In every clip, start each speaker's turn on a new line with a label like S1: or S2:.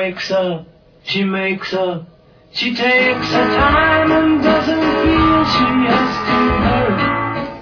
S1: wakes up, she makes up, she takes her time and doesn't feel she has to hurry.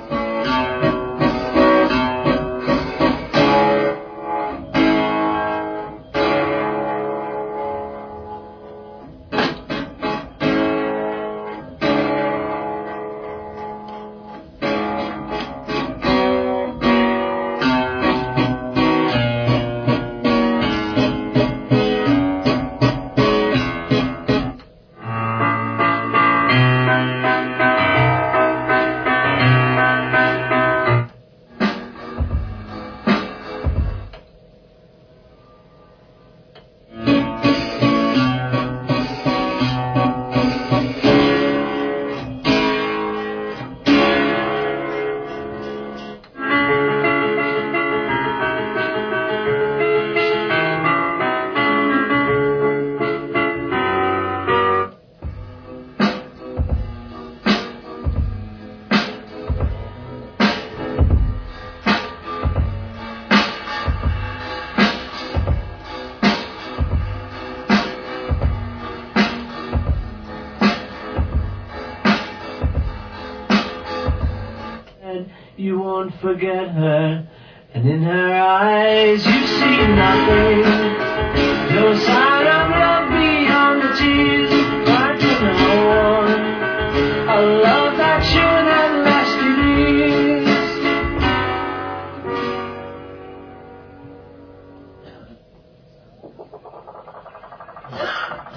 S1: You won't forget her, and in her eyes you see nothing. No sign of love beyond the tears you cried to no one. A love that should have lasted years.